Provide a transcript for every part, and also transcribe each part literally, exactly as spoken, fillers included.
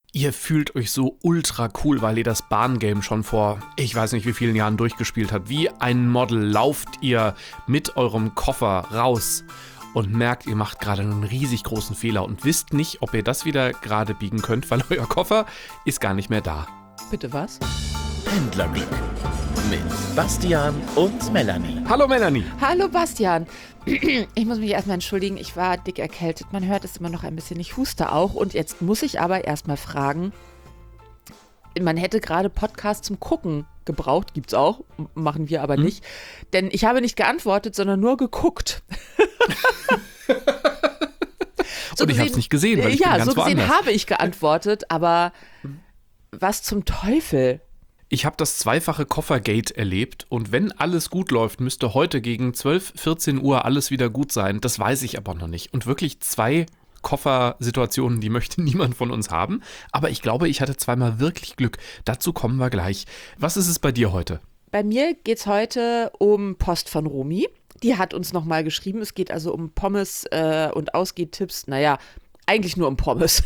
Ihr fühlt euch so ultra cool, weil ihr das Bahngame schon vor, ich weiß nicht wie vielen Jahren durchgespielt habt. Wie ein Model lauft ihr mit eurem Koffer raus und merkt, ihr macht gerade einen riesig großen Fehler und wisst nicht, ob ihr das wieder gerade biegen könnt, weil euer Koffer ist gar nicht mehr da. Bitte was? Pendlerglück mit Bastian und Melanie. Hallo Melanie. Hallo Bastian. Ich muss mich erstmal entschuldigen, ich war dick erkältet. Man hört es immer noch ein bisschen, ich huste auch. Und jetzt muss ich aber erstmal fragen, man hätte gerade Podcast zum Gucken gebraucht, gibt's auch, machen wir aber hm. nicht. Denn ich habe nicht geantwortet, sondern nur geguckt. so und ich habe es nicht gesehen, weil ich ja, bin ganz so gesehen woanders. habe ich geantwortet, aber was zum Teufel? Ich habe das zweifache Koffergate erlebt und wenn alles gut läuft, müsste heute gegen zwölf, vierzehn Uhr alles wieder gut sein. Das weiß ich aber noch nicht. Und wirklich zwei Koffersituationen, die möchte niemand von uns haben. Aber ich glaube, ich hatte zweimal wirklich Glück. Dazu kommen wir gleich. Was ist es bei dir heute? Bei mir geht es heute um Post von Romy. Die hat uns nochmal geschrieben. Es geht also um Pommes äh, und Ausgehtipps. Naja, eigentlich nur um Pommes.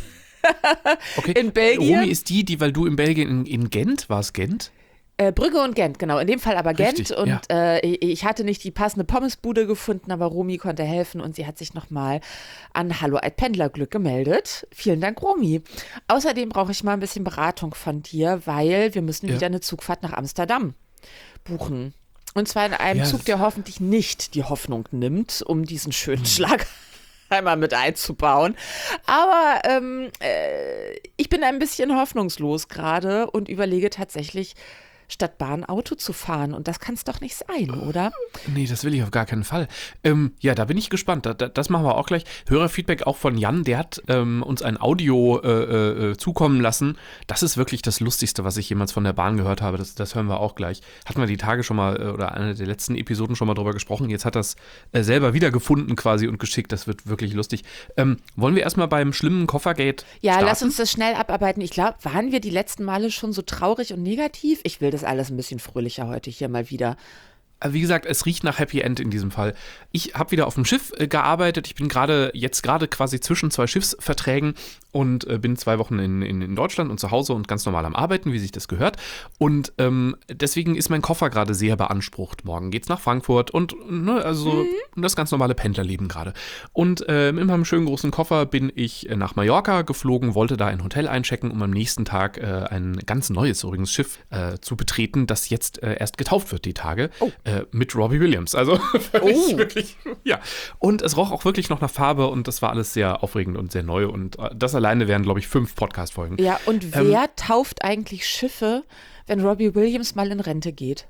Okay. In Belgien. Romy ist die, die, weil du in Belgien, in, in Gent, war es Gent? Äh, Brügge und Gent, genau. In dem Fall aber Gent. Richtig, und ja. äh, ich hatte nicht die passende Pommesbude gefunden, aber Romy konnte helfen und sie hat sich nochmal an Hallo Alt Pendlerglück gemeldet. Vielen Dank, Romy. Außerdem brauche ich mal ein bisschen Beratung von dir, weil wir müssen ja. wieder eine Zugfahrt nach Amsterdam buchen. Und zwar in einem ja, Zug, der hoffentlich nicht die Hoffnung nimmt, um diesen schönen Schlag einmal mit einzubauen. Aber ähm, äh, ich bin ein bisschen hoffnungslos gerade und überlege tatsächlich, statt Bahn Auto zu fahren. Und das kann es doch nicht sein, oder? Nee, das will ich auf gar keinen Fall. Ähm, ja, da bin ich gespannt. Da, da, das machen wir auch gleich. Hörerfeedback auch von Jan, der hat ähm, uns ein Audio äh, äh, zukommen lassen. Das ist wirklich das Lustigste, was ich jemals von der Bahn gehört habe. Das, das hören wir auch gleich. Hatten wir die Tage schon mal, äh, oder eine der letzten Episoden schon mal drüber gesprochen. Jetzt hat er es äh, selber wiedergefunden quasi und geschickt. Das wird wirklich lustig. Ähm, wollen wir erstmal beim schlimmen Koffergate Ja, starten? lass uns das schnell abarbeiten. Ich glaube, waren wir die letzten Male schon so traurig und negativ? Ich will das alles ein bisschen fröhlicher heute hier mal wieder. Wie gesagt, es riecht nach Happy End in diesem Fall. Ich habe wieder auf dem Schiff äh, gearbeitet. Ich bin gerade jetzt gerade quasi zwischen zwei Schiffsverträgen und äh, bin zwei Wochen in, in, in Deutschland und zu Hause und ganz normal am Arbeiten, wie sich das gehört. Und ähm, deswegen ist mein Koffer gerade sehr beansprucht. Morgen geht's nach Frankfurt und ne, also mhm. das ganz normale Pendlerleben gerade. Und äh, mit meinem schönen großen Koffer bin ich äh, nach Mallorca geflogen, wollte da ein Hotel einchecken, um am nächsten Tag äh, ein ganz neues übrigens Schiff äh, zu betreten, das jetzt äh, erst getauft wird die Tage. Oh. Äh, mit Robbie Williams. Also oh. wirklich, ja. Und es roch auch wirklich noch nach Farbe und das war alles sehr aufregend und sehr neu. Und das alleine wären, glaube ich, fünf Podcast-Folgen. Ja, und wer ähm, tauft eigentlich Schiffe, wenn Robbie Williams mal in Rente geht?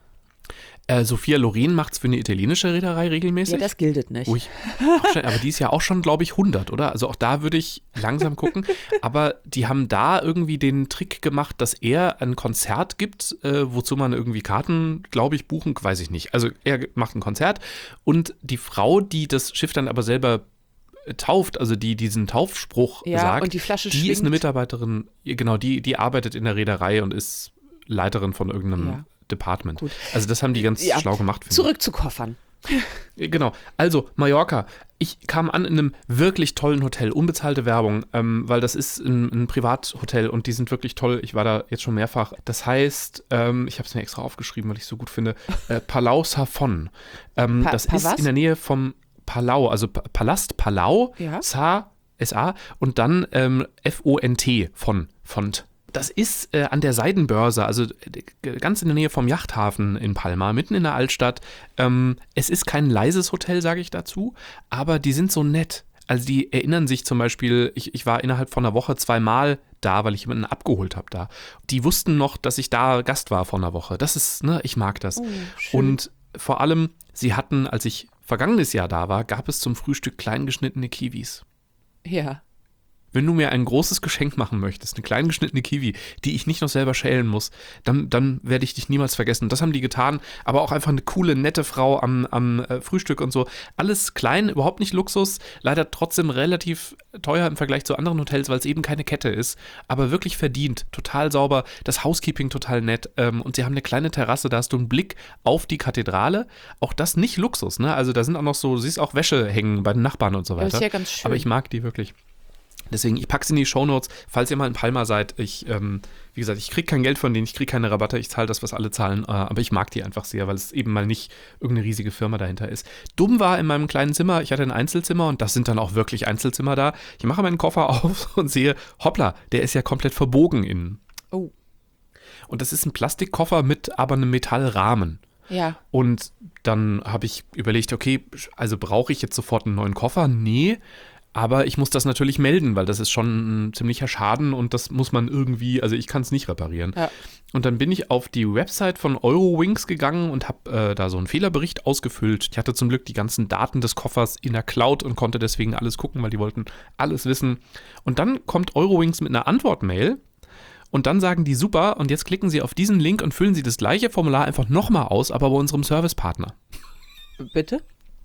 Äh, Sophia Loren macht es für eine italienische Reederei regelmäßig. Ja, das gilt nicht. Ui, schon, aber die ist ja auch schon, glaube ich, hundert, oder? Also auch da würde ich langsam gucken. Aber die haben da irgendwie den Trick gemacht, dass er ein Konzert gibt, äh, wozu man irgendwie Karten, glaube ich, buchen, weiß ich nicht. Also er macht ein Konzert und die Frau, die das Schiff dann aber selber tauft, also die diesen Taufspruch ja, sagt, und die Flasche die schwingt. Ist eine Mitarbeiterin, genau, die, die arbeitet in der Reederei und ist Leiterin von irgendeinem ja. Department. Gut. Also das haben die ganz ja. schlau gemacht. Zurück ich. zu Koffern. Genau. Also Mallorca. Ich kam an in einem wirklich tollen Hotel. Unbezahlte Werbung, ähm, weil das ist ein, ein Privathotel und die sind wirklich toll. Ich war da jetzt schon mehrfach. Das heißt, ähm, ich habe es mir extra aufgeschrieben, weil ich es so gut finde, äh, Palau Safon. Ähm, pa- das pa- ist was? in der Nähe vom Palau, also pa- Palast Palau, ja. Sa, S A und dann ähm, F O N T von Font. Das ist äh, an der Seidenbörse, also äh, ganz in der Nähe vom Yachthafen in Palma, mitten in der Altstadt. Ähm, es ist kein leises Hotel, sage ich dazu, aber die sind so nett. Also die erinnern sich zum Beispiel, ich, ich war innerhalb von einer Woche zweimal da, weil ich jemanden abgeholt habe da. Die wussten noch, dass ich da Gast war vor einer Woche. Das ist, ne, ich mag das. Oh, schön. Und vor allem, sie hatten, als ich vergangenes Jahr da war, gab es zum Frühstück kleingeschnittene Kiwis. Ja. Wenn du mir ein großes Geschenk machen möchtest, eine klein geschnittene Kiwi, die ich nicht noch selber schälen muss, dann, dann werde ich dich niemals vergessen. Das haben die getan, aber auch einfach eine coole, nette Frau am, am äh, Frühstück und so. Alles klein, überhaupt nicht Luxus, leider trotzdem relativ teuer im Vergleich zu anderen Hotels, weil es eben keine Kette ist, aber wirklich verdient, total sauber, das Housekeeping total nett ähm, und sie haben eine kleine Terrasse, da hast du einen Blick auf die Kathedrale, auch das nicht Luxus, ne? Also da sind auch noch so, du siehst auch Wäsche hängen bei den Nachbarn und so weiter. Das ist ja ganz schön. Aber ich mag die wirklich. Deswegen, ich packe es in die Shownotes, falls ihr mal in Palma seid. Ich, ähm, wie gesagt, ich kriege kein Geld von denen, ich kriege keine Rabatte, ich zahle das, was alle zahlen, äh, aber ich mag die einfach sehr, weil es eben mal nicht irgendeine riesige Firma dahinter ist. Dumm war in meinem kleinen Zimmer, ich hatte ein Einzelzimmer und das sind dann auch wirklich Einzelzimmer da. Ich mache meinen Koffer auf und sehe, hoppla, der ist ja komplett verbogen innen. Oh. Und das ist ein Plastikkoffer mit aber einem Metallrahmen. Ja. Und dann habe ich überlegt, okay, also brauche ich jetzt sofort einen neuen Koffer? Nee. Aber ich muss das natürlich melden, weil das ist schon ein ziemlicher Schaden und das muss man irgendwie, also ich kann es nicht reparieren. Ja. Und dann bin ich auf die Website von Eurowings gegangen und habe äh, da so einen Fehlerbericht ausgefüllt. Ich hatte zum Glück die ganzen Daten des Koffers in der Cloud und konnte deswegen alles gucken, weil die wollten alles wissen. Und dann kommt Eurowings mit einer Antwortmail und dann sagen die, super, und jetzt klicken Sie auf diesen Link und füllen Sie das gleiche Formular einfach nochmal aus, aber bei unserem Servicepartner. Bitte?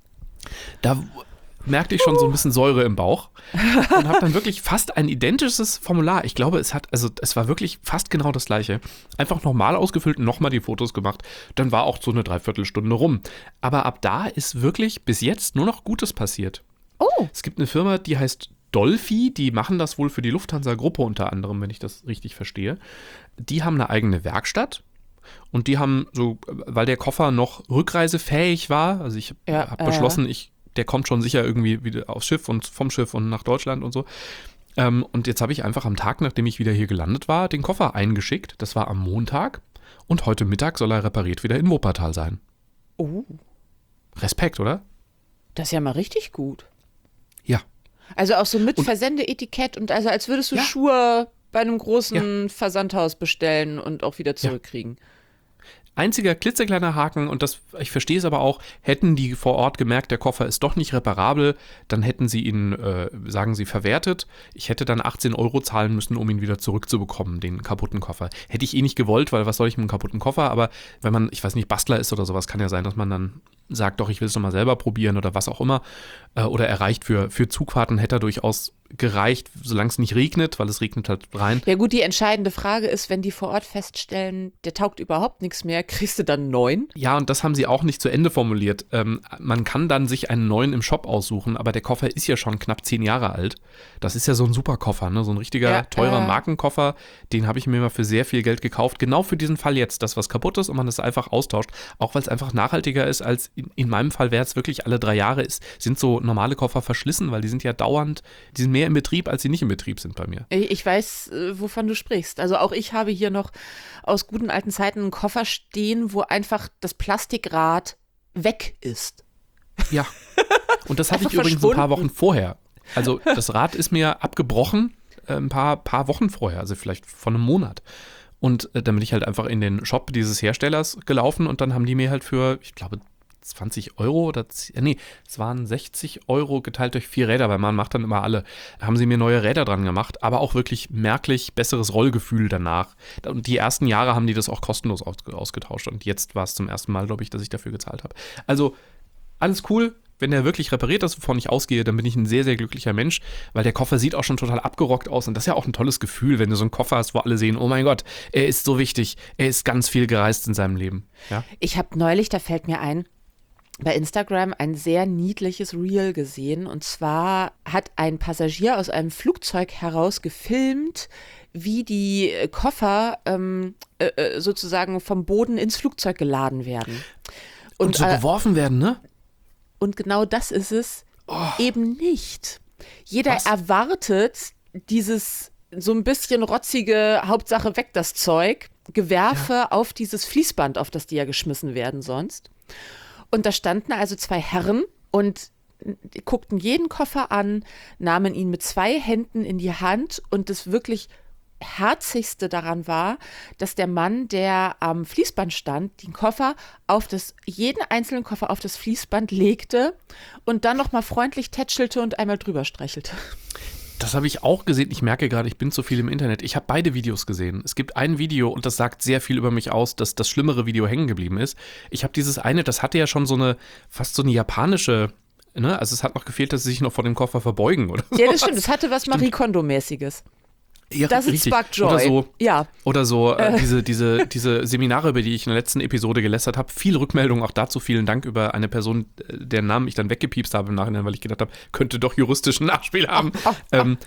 Da merkte ich schon so ein bisschen Säure im Bauch und habe dann wirklich fast ein identisches Formular. Ich glaube, es hat, also es war wirklich fast genau das gleiche. Einfach nochmal ausgefüllt und nochmal die Fotos gemacht. Dann war auch so eine Dreiviertelstunde rum. Aber ab da ist wirklich bis jetzt nur noch Gutes passiert. Oh. Es gibt eine Firma, die heißt Dolphy, die machen das wohl für die Lufthansa-Gruppe unter anderem, wenn ich das richtig verstehe. Die haben eine eigene Werkstatt. Und die haben so, weil der Koffer noch rückreisefähig war, also ich Ja, habe äh. beschlossen, ich der kommt schon sicher irgendwie wieder aufs Schiff und vom Schiff und nach Deutschland und so. Ähm, und jetzt habe ich einfach am Tag, nachdem ich wieder hier gelandet war, den Koffer eingeschickt. Das war am Montag. Und heute Mittag soll er repariert wieder in Wuppertal sein. Oh. Respekt, oder? Das ist ja mal richtig gut. Ja. Also auch so mit Und- Versendeetikett und also als würdest du Ja. Schuhe bei einem großen Versandhaus bestellen und auch wieder zurückkriegen. Einziger klitzekleiner Haken, und das, ich verstehe es aber auch, hätten die vor Ort gemerkt, der Koffer ist doch nicht reparabel, dann hätten sie ihn, äh, sagen sie, verwertet. Ich hätte dann achtzehn Euro zahlen müssen, um ihn wieder zurückzubekommen, den kaputten Koffer. Hätte ich eh nicht gewollt, weil was soll ich mit einem kaputten Koffer, aber wenn man, ich weiß nicht, Bastler ist oder sowas, kann ja sein, dass man dann sagt, doch, ich will es nochmal selber probieren oder was auch immer. Äh, oder erreicht für, für Zugfahrten hätte er durchaus gereicht, solange es nicht regnet, weil es regnet halt rein. Ja gut, die entscheidende Frage ist, wenn die vor Ort feststellen, der taugt überhaupt nichts mehr, kriegst du dann einen neuen? Ja, und das haben sie auch nicht zu Ende formuliert. Ähm, man kann dann sich einen neuen im Shop aussuchen, aber der Koffer ist ja schon knapp zehn Jahre alt. Das ist ja so ein super Koffer, ne? So ein richtiger, Ja, teurer äh. Markenkoffer. Den habe ich mir mal für sehr viel Geld gekauft. Genau für diesen Fall jetzt, dass was kaputt ist und man das einfach austauscht. Auch weil es einfach nachhaltiger ist, als in, in meinem Fall wäre es wirklich alle drei Jahre ist, sind so normale Koffer verschlissen, weil die sind ja dauernd, die sind mehr im Betrieb, als sie nicht im Betrieb sind bei mir. Ich ich weiß, äh, wovon du sprichst. Also auch ich habe hier noch aus guten alten Zeiten einen Koffer stehen, wo einfach das Plastikrad weg ist. Ja. Und das hatte ich Einfach übrigens ein paar verschwunden. Wochen vorher. Also das Rad ist mir abgebrochen, äh, ein paar, paar Wochen vorher, also vielleicht von einem Monat. Und äh, dann bin ich halt einfach in den Shop dieses Herstellers gelaufen und dann haben die mir halt für, ich glaube, zwanzig Euro oder, z- äh, nee, es waren sechzig Euro geteilt durch vier Räder, weil man macht dann immer alle, haben sie mir neue Räder dran gemacht, aber auch wirklich merklich besseres Rollgefühl danach. Und die ersten Jahre haben die das auch kostenlos aus, ausgetauscht und jetzt war es zum ersten Mal, glaube ich, dass ich dafür gezahlt habe. Also alles cool. Wenn der wirklich repariert ist, wovon ich ausgehe, dann bin ich ein sehr, sehr glücklicher Mensch, weil der Koffer sieht auch schon total abgerockt aus und das ist ja auch ein tolles Gefühl, wenn du so einen Koffer hast, wo alle sehen, oh mein Gott, er ist so wichtig, er ist ganz viel gereist in seinem Leben. Ja? Ich habe neulich, da fällt mir ein, bei Instagram ein sehr niedliches Reel gesehen. Und zwar hat ein Passagier aus einem Flugzeug heraus gefilmt, wie die Koffer ähm, äh, sozusagen vom Boden ins Flugzeug geladen werden. Und, Und, so äh, geworfen werden, ne? Und genau das ist es eben nicht. Jeder Was? erwartet dieses so ein bisschen rotzige, Hauptsache weg das Zeug, Gewerfe auf dieses Fließband, auf das die ja geschmissen werden sonst. Und da standen also zwei Herren und guckten jeden Koffer an, nahmen ihn mit zwei Händen in die Hand und das wirklich Herzigste daran war, dass der Mann, der am Fließband stand, den Koffer auf das, jeden einzelnen Koffer auf das Fließband legte und dann nochmal freundlich tätschelte und einmal drüber streichelte. Das habe ich auch gesehen. Ich merke gerade, ich bin zu viel im Internet. Ich habe beide Videos gesehen. Es gibt ein Video und das sagt sehr viel über mich aus, dass das schlimmere Video hängen geblieben ist. Ich habe dieses eine, das hatte ja schon so eine, fast so eine japanische, ne? Also es hat noch gefehlt, dass sie sich noch vor dem Koffer verbeugen oder so. Ja, das stimmt. Das hatte was Marie Kondo-mäßiges. Ja, Das ist richtig. Spark Joy. Oder so, Ja. oder so äh, diese, diese, diese Seminare, über die ich in der letzten Episode gelästert habe. Viel Rückmeldung, auch dazu vielen Dank über eine Person, deren Namen ich dann weggepiepst habe im Nachhinein, weil ich gedacht habe, könnte doch juristischen Nachspiel haben. Ähm,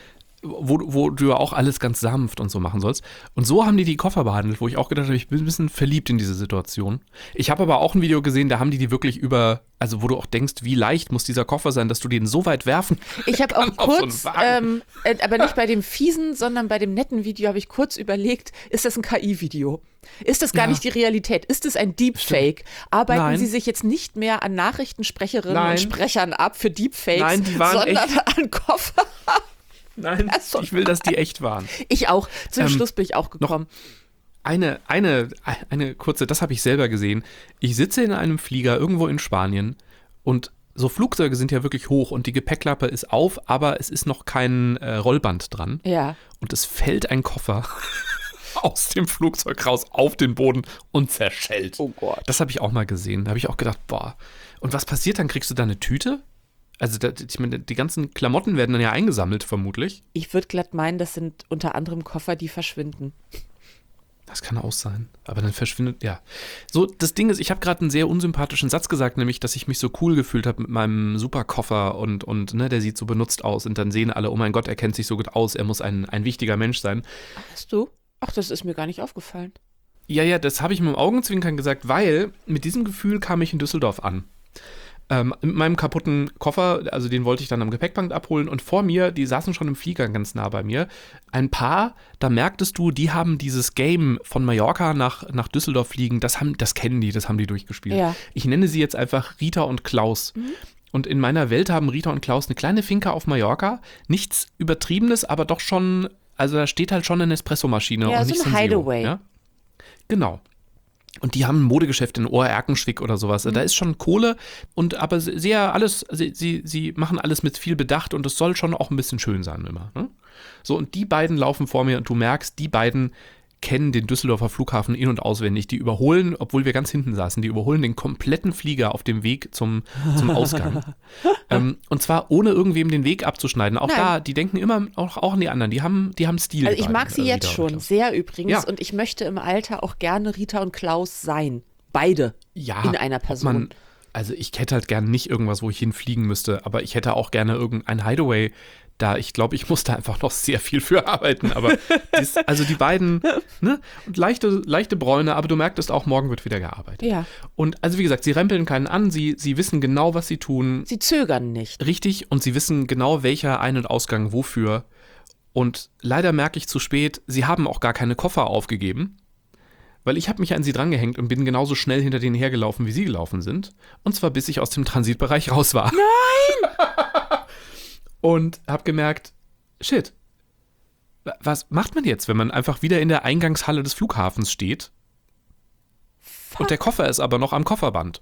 wo, wo du ja auch alles ganz sanft und so machen sollst. Und so haben die die Koffer behandelt, wo ich auch gedacht habe, ich bin ein bisschen verliebt in diese Situation. Ich habe aber auch ein Video gesehen, da haben die die wirklich über, also wo du auch denkst, wie leicht muss dieser Koffer sein, dass du den so weit werfen Ich habe auch auf so kurz, einen ähm, äh, aber nicht bei dem fiesen, sondern bei dem netten Video habe ich kurz überlegt, ist das ein K I-Video? Ist das gar Ja. nicht die Realität? Ist es ein Deepfake? Arbeiten Nein. Sie sich jetzt nicht mehr an Nachrichtensprecherinnen Nein. und Sprechern ab für Deepfakes, Nein, die waren sondern echt. an Koffer? Nein, Ach so. ich will, dass die echt waren. Ich auch. Zum Ähm, Schluss bin ich auch gekommen. Eine, eine, eine kurze, das habe ich selber gesehen. Ich sitze in einem Flieger irgendwo in Spanien und so Flugzeuge sind ja wirklich hoch und die Gepäckklappe ist auf, aber es ist noch kein äh, Rollband dran. Ja. Und es fällt ein Koffer aus dem Flugzeug raus auf den Boden und zerschellt. Oh Gott. Das habe ich auch mal gesehen. Da habe ich auch gedacht, boah. Und was passiert dann? Kriegst du da eine Tüte? Also da, ich meine, die ganzen Klamotten werden dann ja eingesammelt, vermutlich. Ich würde glatt meinen, das sind unter anderem Koffer, die verschwinden. Das kann auch sein. Aber dann verschwindet, ja. So, das Ding ist, ich habe gerade einen sehr unsympathischen Satz gesagt, nämlich, dass ich mich so cool gefühlt habe mit meinem Superkoffer und, und ne, der sieht so benutzt aus. Und dann sehen alle, oh mein Gott, er kennt sich so gut aus, er muss ein, ein wichtiger Mensch sein. Hast du? Ach, das ist mir gar nicht aufgefallen. Ja, ja, das habe ich mit dem Augenzwinkern gesagt, weil mit diesem Gefühl kam ich in Düsseldorf an. Ähm, mit meinem kaputten Koffer, also den wollte ich dann am Gepäckband abholen und vor mir, die saßen schon im Flieger ganz nah bei mir, ein Paar, da merktest du, die haben dieses Game von Mallorca nach, nach Düsseldorf fliegen, das, haben, das kennen die, das haben die durchgespielt. Ja. Ich nenne sie jetzt einfach Rita und Klaus. Mhm. Und in meiner Welt haben Rita und Klaus eine kleine Finca auf Mallorca, nichts Übertriebenes, aber doch schon, also da steht halt schon eine Espressomaschine Ja, und so nicht ein Senseo, Hideaway. Ja? Genau. Und die haben ein Modegeschäft in Ohr-Erkenschwick oder sowas. Mhm. Da ist schon Kohle und aber sehr alles, sie, sie, sie machen alles mit viel Bedacht und es soll schon auch ein bisschen schön sein immer. Ne? So, und die beiden laufen vor mir und du merkst, die beiden kennen den Düsseldorfer Flughafen in- und auswendig. Die überholen, obwohl wir ganz hinten saßen, die überholen den kompletten Flieger auf dem Weg zum, zum Ausgang. ähm, und zwar ohne irgendwem den Weg abzuschneiden. Auch Nein. da, die denken immer auch, auch an die anderen. Die haben, die haben Stil. Also ich beide, mag sie äh, jetzt Rita und schon Klaus. sehr übrigens Ja. und ich möchte im Alter auch gerne Rita und Klaus sein. Beide Ja, in einer Person. Man, also ich hätte halt gerne nicht irgendwas, wo ich hinfliegen müsste, aber ich hätte auch gerne irgendein Hideaway. Da, ich glaube, ich musste einfach noch sehr viel für arbeiten. Aber dies, also die beiden, ne? Und leichte, leichte Bräune, aber du merktest auch, morgen wird wieder gearbeitet. Ja. Und also wie gesagt, sie rempeln keinen an, sie, sie wissen genau, was sie tun. Sie zögern nicht. Richtig, und sie wissen genau, welcher Ein- und Ausgang wofür. Und leider merke ich zu spät, sie haben auch gar keine Koffer aufgegeben. Weil ich habe mich an sie drangehängt und bin genauso schnell hinter denen hergelaufen, wie sie gelaufen sind. Und zwar bis ich aus dem Transitbereich raus war. Nein! Und habe gemerkt, shit, was macht man jetzt, wenn man einfach wieder in der Eingangshalle des Flughafens steht? Fuck. Und der Koffer ist aber noch am Kofferband.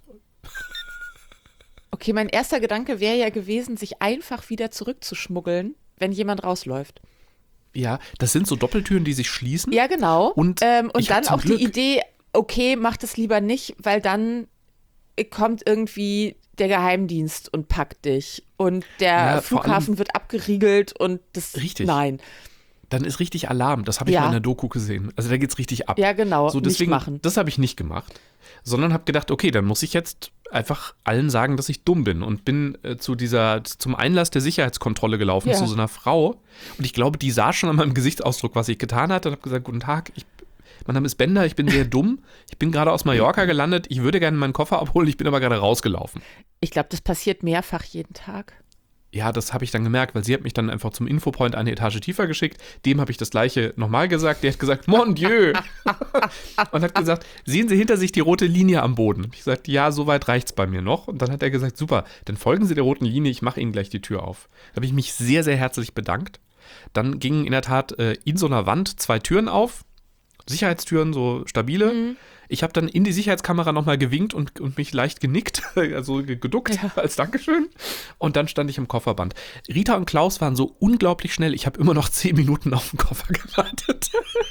Okay, mein erster Gedanke wäre ja gewesen, sich einfach wieder zurückzuschmuggeln, wenn jemand rausläuft. Ja, das sind so Doppeltüren, die sich schließen. Ja, genau. Und ähm, und ich hab dann zum auch Glück- die Idee, okay, mach das lieber nicht, weil dann kommt irgendwie der Geheimdienst und packt dich. Und der Ja, vor Flughafen allem- wird abgeriegelt und das. Richtig. Nein. Dann ist richtig Alarm. Das habe ich Ja. mal in der Doku gesehen. Also da geht's richtig ab. Ja, genau. So, deswegen, nicht machen. das habe ich nicht gemacht, sondern habe gedacht, okay, dann muss ich jetzt einfach allen sagen, dass ich dumm bin und bin äh, zu dieser, zum Einlass der Sicherheitskontrolle gelaufen, Ja. zu so einer Frau. Und ich glaube, die sah schon an meinem Gesichtsausdruck, was ich getan hatte und habe gesagt, guten Tag, ich, mein Name ist Bender, ich bin sehr dumm, ich bin gerade aus Mallorca gelandet, ich würde gerne meinen Koffer abholen, ich bin aber gerade rausgelaufen. Ich glaube, das passiert mehrfach jeden Tag. Ja, das habe ich dann gemerkt, weil sie hat mich dann einfach zum Infopoint eine Etage tiefer geschickt. Dem habe ich das gleiche nochmal gesagt. Der hat gesagt, mon Dieu. Und hat gesagt, sehen Sie hinter sich die rote Linie am Boden? Ich gesagt, ja, so weit reicht's bei mir noch. Und dann hat er gesagt, super, dann folgen Sie der roten Linie, ich mache Ihnen gleich die Tür auf. Da habe ich mich sehr, sehr herzlich bedankt. Dann gingen in der Tat äh, in so einer Wand zwei Türen auf. Sicherheitstüren, so stabile. Mhm. Ich habe dann in die Sicherheitskamera nochmal gewinkt und, und mich leicht genickt, also geduckt Ja. als Dankeschön. Und dann stand ich im Kofferband. Rita und Klaus waren so unglaublich schnell. Ich habe immer noch zehn Minuten auf den Koffer gewartet.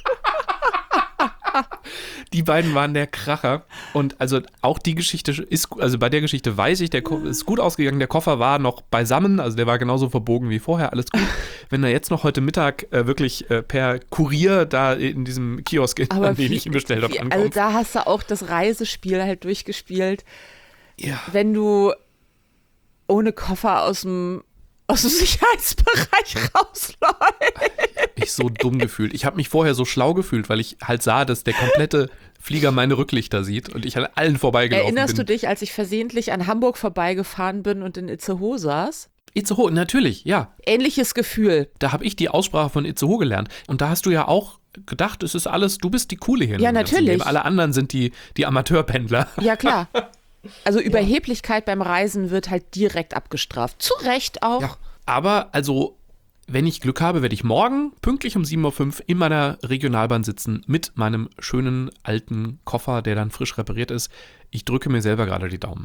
Die beiden waren der Kracher. Und also auch die Geschichte ist, also bei der Geschichte weiß ich, der Ko- ist gut ausgegangen. Der Koffer war noch beisammen, also der war genauso verbogen wie vorher, alles gut. Wenn er jetzt noch heute Mittag äh, wirklich äh, per Kurier da in diesem Kiosk, Aber an den wie- ich ihn bestellt habe, wie- ankommt. Also da hast du auch das Reisespiel halt durchgespielt. Ja. Wenn du ohne Koffer aus dem aus dem Sicherheitsbereich rausläuft. Ich habe mich so dumm gefühlt. Ich habe mich vorher so schlau gefühlt, weil ich halt sah, dass der komplette Flieger meine Rücklichter sieht und ich an allen vorbeigelaufen Erinnerst bin. Erinnerst du dich, als ich versehentlich an Hamburg vorbeigefahren bin und in Itzehoe saß? Itzehoe, natürlich, ja. Ähnliches Gefühl. Da habe ich die Aussprache von Itzehoe gelernt. Und da hast du ja auch gedacht, es ist alles, du bist die Coole hier. Ja, natürlich. Alle anderen sind die, die Amateurpendler. Ja, klar. Also Überheblichkeit beim Reisen wird halt direkt abgestraft. Zu Recht auch. Ja, aber also, wenn ich Glück habe, werde ich morgen pünktlich um sieben Uhr fünf in meiner Regionalbahn sitzen mit meinem schönen alten Koffer, der dann frisch repariert ist. Ich drücke mir selber gerade die Daumen.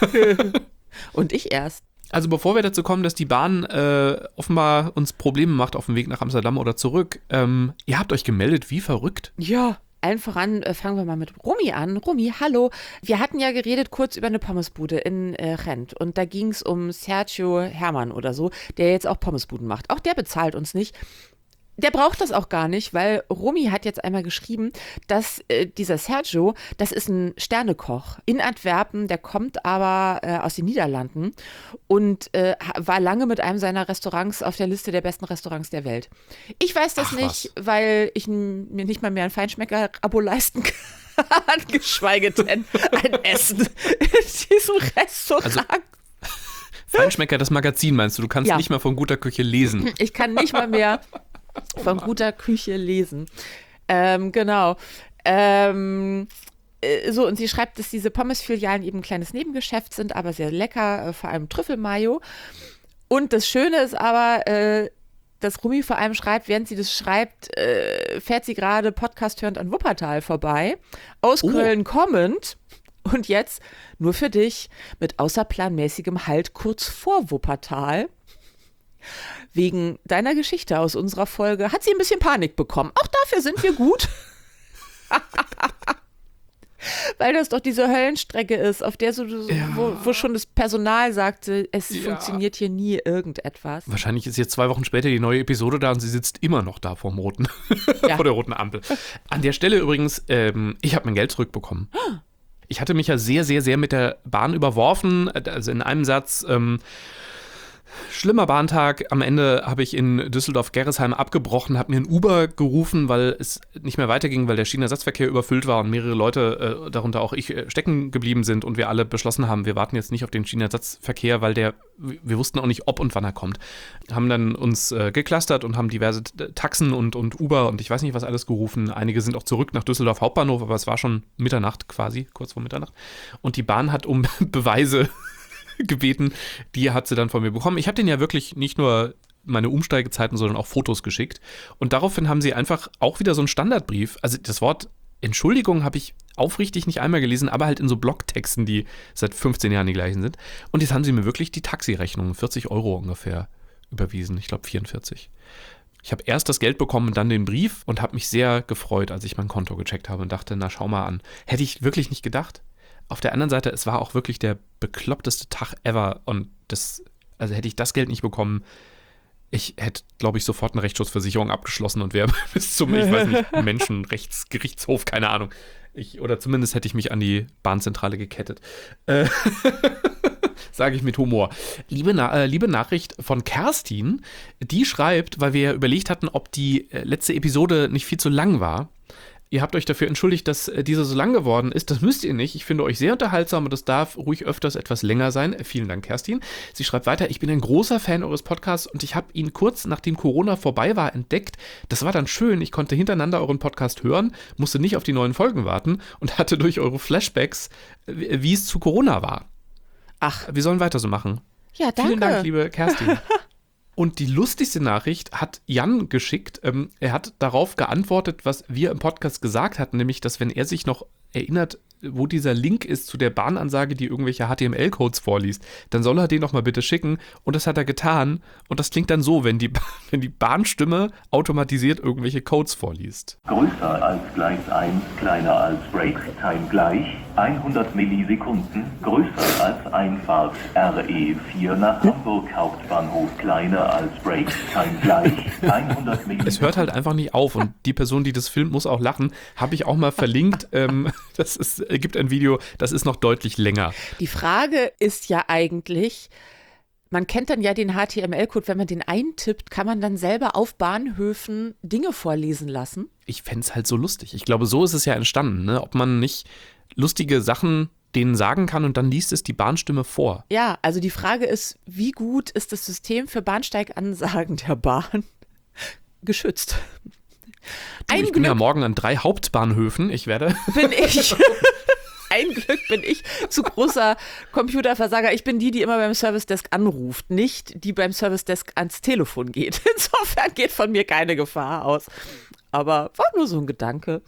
Und ich erst. Also bevor wir dazu kommen, dass die Bahn äh, offenbar uns Probleme macht auf dem Weg nach Amsterdam oder zurück, ähm, ihr habt euch gemeldet, wie verrückt. Ja. Allen voran äh, fangen wir mal mit Romy an. Romy, hallo. Wir hatten ja geredet kurz über eine Pommesbude in äh, Rent und da ging es um Sergio Hermann oder so, der jetzt auch Pommesbuden macht. Auch der bezahlt uns nicht. Der braucht das auch gar nicht, weil Romy hat jetzt einmal geschrieben, dass äh, dieser Sergio, das ist ein Sternekoch in Antwerpen, der kommt aber äh, aus den Niederlanden und äh, war lange mit einem seiner Restaurants auf der Liste der besten Restaurants der Welt. Ich weiß das Ach, nicht, was? weil ich n- mir nicht mal mehr ein Feinschmecker-Abo leisten kann, geschweige denn ein Essen in diesem Restaurant. Also, Feinschmecker, das Magazin meinst du? Du kannst Ja. nicht mal von guter Küche lesen. Ich kann nicht mal mehr von guter Küche lesen. Ähm, genau. Ähm, äh, so, und sie schreibt, dass diese Pommes-Filialen eben ein kleines Nebengeschäft sind, aber sehr lecker, äh, vor allem Trüffelmayo. Und das Schöne ist aber, äh, dass Rumi vor allem schreibt, während sie das schreibt, äh, fährt sie gerade Podcast hörend an Wuppertal vorbei, aus Oh. Köln kommend. Und jetzt nur für dich mit außerplanmäßigem Halt kurz vor Wuppertal. Wegen deiner Geschichte aus unserer Folge hat sie ein bisschen Panik bekommen. Auch dafür sind wir gut. Weil das doch diese Höllenstrecke ist, auf der so, so Ja. wo, wo schon das Personal sagte, es Ja. funktioniert hier nie irgendetwas. Wahrscheinlich ist jetzt zwei Wochen später die neue Episode da und sie sitzt immer noch da vorm roten, Ja. vor der roten Ampel. An der Stelle übrigens, ähm, ich habe mein Geld zurückbekommen. Ich hatte mich ja sehr, sehr, sehr mit der Bahn überworfen. Also in einem Satz, ähm, schlimmer Bahntag. Am Ende habe ich in Düsseldorf-Gerresheim abgebrochen, habe mir ein Uber gerufen, weil es nicht mehr weiterging, weil der Schienenersatzverkehr überfüllt war und mehrere Leute, äh, darunter auch ich, äh, stecken geblieben sind und wir alle beschlossen haben, wir warten jetzt nicht auf den Schienenersatzverkehr, weil der, wir wussten auch nicht, ob und wann er kommt. Haben dann uns äh, geclustert und haben diverse Taxen und, und Uber und ich weiß nicht, was alles gerufen. Einige sind auch zurück nach Düsseldorf Hauptbahnhof, aber es war schon Mitternacht quasi, kurz vor Mitternacht. Und die Bahn hat um Beweise gebeten, die hat sie dann von mir bekommen. Ich habe denen ja wirklich nicht nur meine Umsteigezeiten, sondern auch Fotos geschickt. Und daraufhin haben sie einfach auch wieder so einen Standardbrief. Also das Wort Entschuldigung habe ich aufrichtig nicht einmal gelesen, aber halt in so Blogtexten, die seit fünfzehn Jahren die gleichen sind. Und jetzt haben sie mir wirklich die Taxirechnung, vierzig Euro ungefähr, überwiesen. Ich glaube vierundvierzig. Ich habe erst das Geld bekommen und dann den Brief und habe mich sehr gefreut, als ich mein Konto gecheckt habe und dachte, na schau mal an. Hätte ich wirklich nicht gedacht. Auf der anderen Seite, es war auch wirklich der bekloppteste Tag ever und das, also hätte ich das Geld nicht bekommen, ich hätte, glaube ich, sofort eine Rechtsschutzversicherung abgeschlossen und wäre bis zum, ich weiß nicht, Menschenrechtsgerichtshof, keine Ahnung. Ich, oder zumindest hätte ich mich an die Bahnzentrale gekettet. Äh, Sage ich mit Humor. Liebe, Na- äh, liebe Nachricht von Kerstin, die schreibt, weil wir ja überlegt hatten, ob die äh, letzte Episode nicht viel zu lang war. Ihr habt euch dafür entschuldigt, dass äh, diese so lang geworden ist. Das müsst ihr nicht. Ich finde euch sehr unterhaltsam und es darf ruhig öfters etwas länger sein. Äh, vielen Dank, Kerstin. Sie schreibt weiter, ich bin ein großer Fan eures Podcasts und ich habe ihn kurz nachdem Corona vorbei war entdeckt. Das war dann schön. Ich konnte hintereinander euren Podcast hören, musste nicht auf die neuen Folgen warten und hatte durch eure Flashbacks, äh, wie es zu Corona war. Ach, Wir sollen weiter so machen. ja, danke. Vielen Dank, liebe Kerstin. Und die lustigste Nachricht hat Jan geschickt. Ähm, er hat darauf geantwortet, was wir im Podcast gesagt hatten, nämlich, dass wenn er sich noch erinnert, wo dieser Link ist zu der Bahnansage, die irgendwelche H T M L-Codes vorliest, dann soll er den noch mal bitte schicken. Und das hat er getan. Und das klingt dann so, wenn die, wenn die Bahnstimme automatisiert irgendwelche Codes vorliest. Größer als gleich eins, kleiner als Break-Time gleich hundert Millisekunden, größer als Einfahrt R E vier nach Hamburg Hauptbahnhof, kleiner als Break-Time gleich hundert Millisekunden. Es hört halt einfach nicht auf und die Person, die das filmt, muss auch lachen. Habe ich auch mal verlinkt. ähm, das ist, gibt ein Video, das ist noch deutlich länger. Die Frage ist ja eigentlich, man kennt dann ja den H T M L-Code, wenn man den eintippt, kann man dann selber auf Bahnhöfen Dinge vorlesen lassen. Ich fände es halt so lustig. Ich glaube, so ist es ja entstanden, ne? Ob man nicht lustige Sachen denen sagen kann und dann liest es die Bahnstimme vor. Ja, also die Frage ist, wie gut ist das System für Bahnsteigansagen der Bahn geschützt? Du, Ein ich bin Glück ja morgen an drei Hauptbahnhöfen. Ich werde... bin ich... Ein Glück bin ich zu großer Computerversager. Ich bin die, die immer beim Service Desk anruft, nicht die beim Service Desk ans Telefon geht. Insofern geht von mir keine Gefahr aus. Aber war nur so ein Gedanke.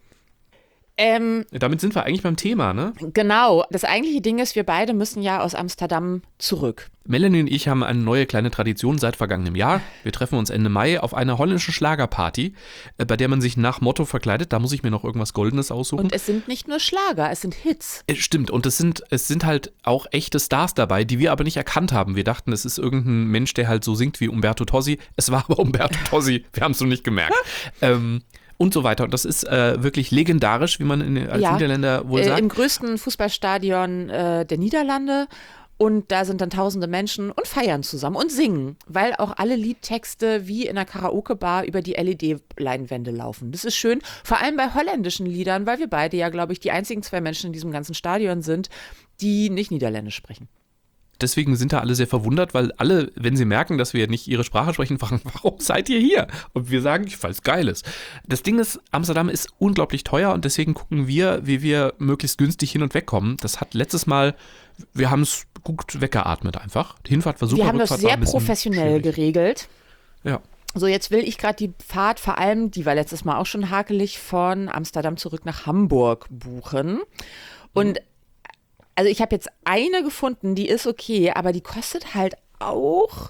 Ähm, Damit sind wir eigentlich beim Thema, ne? genau. Das eigentliche Ding ist, wir beide müssen ja aus Amsterdam zurück. Melanie und ich haben eine neue kleine Tradition seit vergangenem Jahr. Wir treffen uns Ende Mai auf einer holländischen Schlagerparty, äh, bei der man sich nach Motto verkleidet. Da muss ich mir noch irgendwas Goldenes aussuchen. Und es sind nicht nur Schlager, es sind Hits. Äh, Stimmt, und es sind, es sind halt auch echte Stars dabei, die wir aber nicht erkannt haben. Wir dachten, es ist irgendein Mensch, der halt so singt wie Umberto Tozzi. Es war aber Umberto Tozzi, wir haben es nur nicht gemerkt. ähm, und so weiter. Und das ist äh, wirklich legendarisch, wie man in, als Ja, Niederländer wohl äh, sagt. Im größten Fußballstadion äh, der Niederlande. Und da sind dann tausende Menschen und feiern zusammen und singen, weil auch alle Liedtexte wie in einer Karaoke-Bar über die L E D-Leinwände laufen. Das ist schön, vor allem bei holländischen Liedern, weil wir beide ja, glaube ich, die einzigen zwei Menschen in diesem ganzen Stadion sind, die nicht Niederländisch sprechen. Deswegen sind da alle sehr verwundert, weil alle, wenn sie merken, dass wir nicht ihre Sprache sprechen, fragen, warum seid ihr hier? Und wir sagen, weil es geil ist. Das Ding ist, Amsterdam ist unglaublich teuer und deswegen gucken wir, wie wir möglichst günstig hin und weg kommen. Das hat letztes Mal, wir haben es gut weggeatmet einfach. Die Hinfahrt war super. Wir haben das Rückfahrt war sehr ein bisschen professionell schwierig. geregelt. Ja. So, jetzt will ich gerade die Fahrt, vor allem, die war letztes Mal auch schon hakelig, von Amsterdam zurück nach Hamburg buchen. Und also ich habe jetzt eine gefunden, die ist okay, aber die kostet halt auch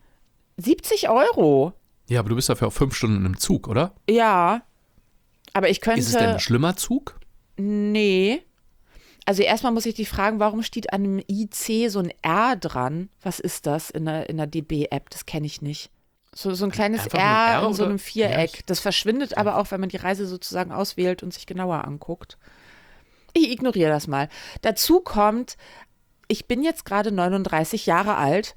siebzig Euro. Ja, aber du bist dafür auf fünf Stunden im Zug, oder? Ja, aber ich könnte... Ist es denn ein schlimmer Zug? Nee. Also erstmal muss ich dich fragen, warum steht an einem I C so ein R dran? Was ist das in der, in der D B-App? Das kenne ich nicht. So, so ein kleines Einfach nur ein R R in so oder? einem Viereck. Ja, ich- Das verschwindet aber auch, wenn man die Reise sozusagen auswählt und sich genauer anguckt. Ich ignoriere das mal. Dazu kommt, ich bin jetzt gerade neununddreißig Jahre alt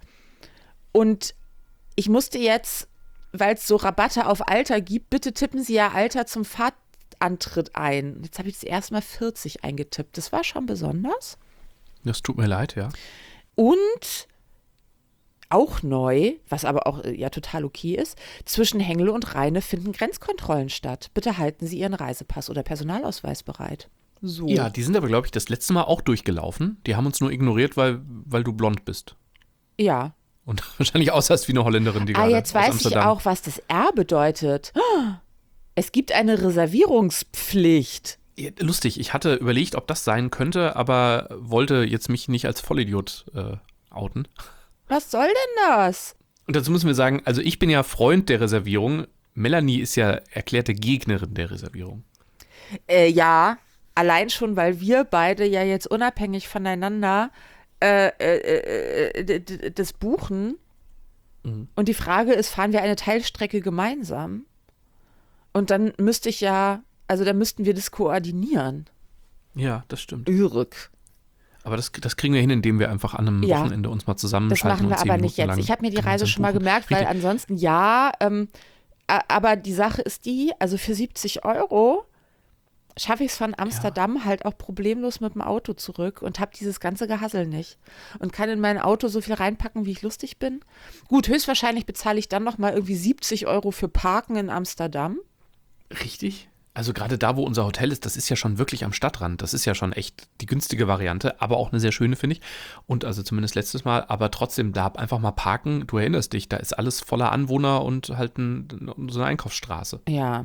und ich musste jetzt, weil es so Rabatte auf Alter gibt, bitte tippen Sie ja Alter zum Fahrtantritt ein. Jetzt habe ich das erste Mal vierzig eingetippt. Das war schon besonders. Das tut mir leid, ja. Und auch neu, was aber auch äh, ja total okay ist, zwischen Hengelo und Rheine finden Grenzkontrollen statt. Bitte halten Sie Ihren Reisepass oder Personalausweis bereit. So. Ja, die sind aber, glaube ich, das letzte Mal auch durchgelaufen. Die haben uns nur ignoriert, weil, weil du blond bist. Ja. Und wahrscheinlich aussahst wie eine Holländerin, die Ah, gerade jetzt aus weiß Amsterdam. ich auch, was das R bedeutet. Es gibt eine Reservierungspflicht. Ja, lustig, ich hatte überlegt, ob das sein könnte, aber wollte jetzt mich nicht als Vollidiot äh, outen. Was soll denn das? Und dazu müssen wir sagen, also ich bin ja Freund der Reservierung. Melanie ist ja erklärte Gegnerin der Reservierung. Äh, ja, allein schon, weil wir beide ja jetzt unabhängig voneinander äh, äh, äh, d- d- das buchen. Mhm. Und die Frage ist, fahren wir eine Teilstrecke gemeinsam? Und dann müsste ich ja, also dann müssten wir das koordinieren. Ja, das stimmt. Irrück. Aber das, das kriegen wir hin, indem wir einfach an einem Ja. Wochenende uns mal Das zusammenschalten. machen wir und zehn aber nicht Minuten jetzt. lang Ich habe mir die Reise gemeinsam schon mal buchen. gemerkt, weil Richtig. ansonsten ja, ähm, a- aber die Sache ist die, also für siebzig Euro schaffe ich es von Amsterdam halt auch problemlos mit dem Auto zurück und habe dieses ganze Gehassel nicht. Und kann in mein Auto so viel reinpacken, wie ich lustig bin. Gut, höchstwahrscheinlich bezahle ich dann nochmal irgendwie siebzig Euro für Parken in Amsterdam. Richtig. Also gerade da, wo unser Hotel ist, das ist ja schon wirklich am Stadtrand. Das ist ja schon echt die günstige Variante, aber auch eine sehr schöne, finde ich. Und also zumindest letztes Mal, aber trotzdem, da einfach mal parken, du erinnerst dich, da ist alles voller Anwohner und halt ein, so eine Einkaufsstraße. Ja.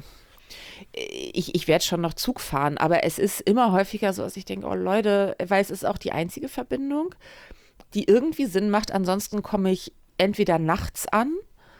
Ich, ich werde schon noch Zug fahren, aber es ist immer häufiger so, dass ich denke, oh Leute, weil es ist auch die einzige Verbindung, die irgendwie Sinn macht. Ansonsten komme ich entweder nachts an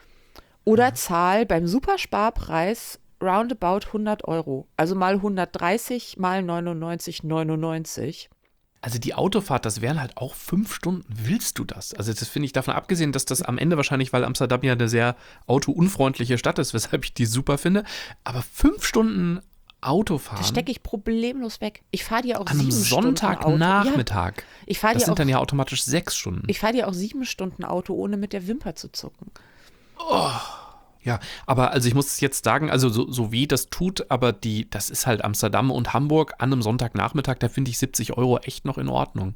oder zahle beim Supersparpreis roundabout hundert Euro. Also mal hundertdreißig, mal neunundneunzig neunundneunzig. Also die Autofahrt, das wären halt auch fünf Stunden. Willst du das? Also das finde ich davon abgesehen, dass das am Ende wahrscheinlich, weil Amsterdam ja eine sehr autounfreundliche Stadt ist, weshalb ich die super finde. Aber fünf Stunden Autofahren? Das stecke ich problemlos weg. Ich fahre dir auch An einem sieben Stunden Auto. Sonntagnachmittag. Ja, ich fahre Das dir sind auch, dann ja automatisch sechs Stunden. ich fahre dir auch sieben Stunden Auto, ohne mit der Wimper zu zucken. Ja, aber also ich muss jetzt sagen, also so, so wie das tut, aber die, das ist halt Amsterdam und Hamburg an einem Sonntagnachmittag, da finde ich siebzig Euro echt noch in Ordnung.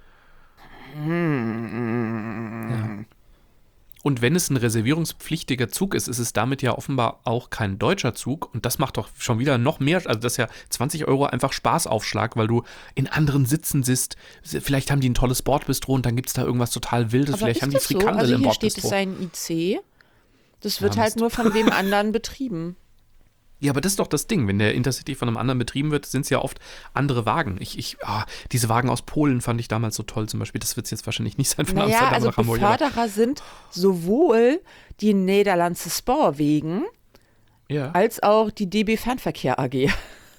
Ja. Und wenn es ein reservierungspflichtiger Zug ist, ist es damit ja offenbar auch kein deutscher Zug. Und das macht doch schon wieder noch mehr, also das ist ja zwanzig Euro einfach Spaßaufschlag, weil du in anderen Sitzen sitzt. Vielleicht haben die ein tolles Bordbistro und dann gibt es da irgendwas total Wildes. Aber Vielleicht ist haben die das so? Frikandel Also im hier steht, Bordbistro. es sei ein I C. Das wird Ja, halt Mist. nur von wem anderen betrieben. Ja, aber das ist doch das Ding. Wenn der Intercity von einem anderen betrieben wird, sind es ja oft andere Wagen. Ich, ich, ah, diese Wagen aus Polen fand ich damals so toll zum Beispiel. Das wird es jetzt wahrscheinlich nicht sein von Naja, Amsterdam also nach Hamburg. aber- Beförderer sind sowohl die Nederlandse Spoorwegen Ja. als auch die D B Fernverkehr A G.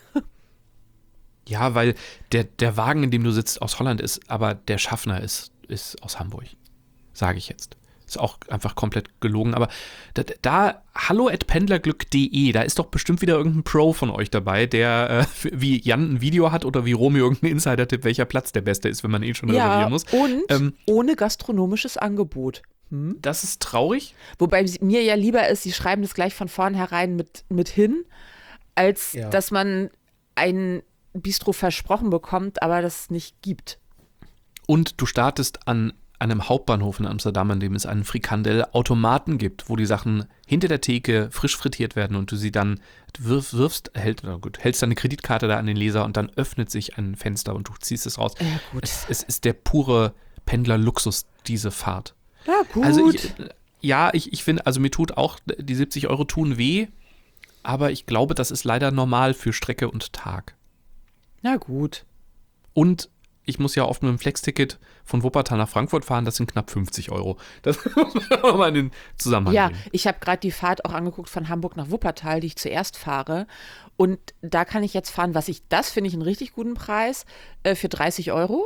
ja, weil der, der Wagen, in dem du sitzt, aus Holland ist, aber der Schaffner ist, ist aus Hamburg. Sage ich jetzt. Ist auch einfach komplett gelogen. Aber da, da hallo at pendlerglück punkt de, da ist doch bestimmt wieder irgendein Pro von euch dabei, der äh, wie Jan ein Video hat oder wie Romeo irgendein Insider-Tipp, welcher Platz der beste ist, wenn man ihn schon Ja, reservieren muss. und Ähm, ohne gastronomisches Angebot. Das ist traurig. Wobei mir ja lieber ist, sie schreiben das gleich von vornherein mit, mit hin, als Ja. dass man ein Bistro versprochen bekommt, aber das nicht gibt. Und du startest an einem Hauptbahnhof in Amsterdam, an dem es einen Frikandel-Automaten gibt, wo die Sachen hinter der Theke frisch frittiert werden und du sie dann wirf, wirfst, hält, na gut, hältst deine Kreditkarte da an den Leser und dann öffnet sich ein Fenster und du ziehst es raus. Ja, gut. Es, es ist der pure Pendler-Luxus, diese Fahrt. Ja, gut. Also ich, ja, ich, ich finde, also mir tut auch, die siebzig Euro tun weh, aber ich glaube, das ist leider normal für Strecke und Tag. Na gut. Und ich muss ja oft mit dem Flex-Ticket von Wuppertal nach Frankfurt fahren, das sind knapp fünfzig Euro. Das muss man auch mal in den Zusammenhang Ja, bringen. ich habe gerade die Fahrt auch angeguckt von Hamburg nach Wuppertal, die ich zuerst fahre. Und da kann ich jetzt fahren, was ich, das finde ich einen richtig guten Preis, äh, für dreißig Euro.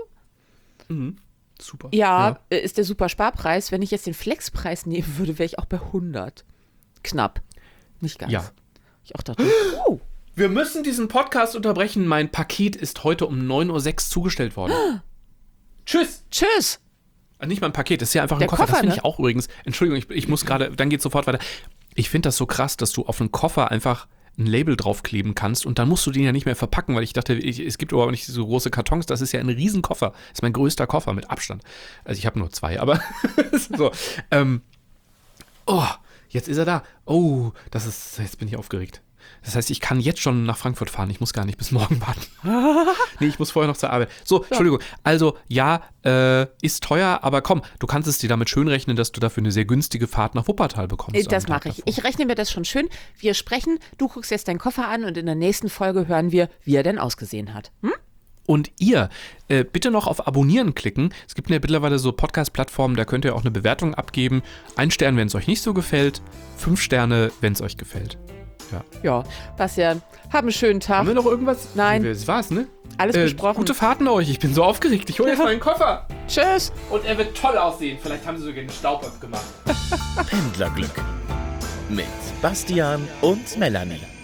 Super. Ja, äh, ist der super Sparpreis. Wenn ich jetzt den Flexpreis nehmen würde, wäre ich auch bei hundert. Knapp. Nicht ganz. Ja. Ich auch dachte, oh, Wir müssen diesen Podcast unterbrechen. Mein Paket ist heute um neun Uhr sechs zugestellt worden. Tschüss. tschüss. Ah, nicht mal ein Paket, das ist ja einfach ein Der Koffer. Das Koffer, finde ne? ich auch übrigens. Entschuldigung, ich, ich muss gerade, dann geht's sofort weiter. Ich finde das so krass, dass du auf einen Koffer einfach ein Label draufkleben kannst und dann musst du den ja nicht mehr verpacken, weil ich dachte, ich, es gibt überhaupt nicht so große Kartons. Das ist ja ein Riesenkoffer. Das ist mein größter Koffer mit Abstand. Also ich habe nur zwei, aber so. Ähm, oh, jetzt ist er da. Oh, das ist, jetzt bin ich aufgeregt. Das heißt, ich kann jetzt schon nach Frankfurt fahren. Ich muss gar nicht bis morgen warten. Nee, ich muss vorher noch zur Arbeit. So, Entschuldigung. Also, ja, äh, ist teuer, aber komm, du kannst es dir damit schön rechnen, dass du dafür eine sehr günstige Fahrt nach Wuppertal bekommst. Äh, Das am Tag mache ich. davor. Ich rechne mir das schon schön. Wir sprechen, du guckst jetzt deinen Koffer an und in der nächsten Folge hören wir, wie er denn ausgesehen hat. Hm? Und ihr, äh, bitte noch auf Abonnieren klicken. Es gibt ja mittlerweile so Podcast-Plattformen, da könnt ihr auch eine Bewertung abgeben. Ein Stern, wenn es euch nicht so gefällt. Fünf Sterne, wenn es euch gefällt. Ja. Ja, Bastian, hab einen schönen Tag. Haben wir noch irgendwas? Nein. Das war's, ne? Alles Äh, besprochen. Gute Fahrten euch. Ich bin so aufgeregt. Ich hole jetzt Ja. meinen Koffer. Tschüss. Und er wird toll aussehen. Vielleicht haben sie sogar den Staub abgemacht. Pendlerglück mit Bastian und Melanie.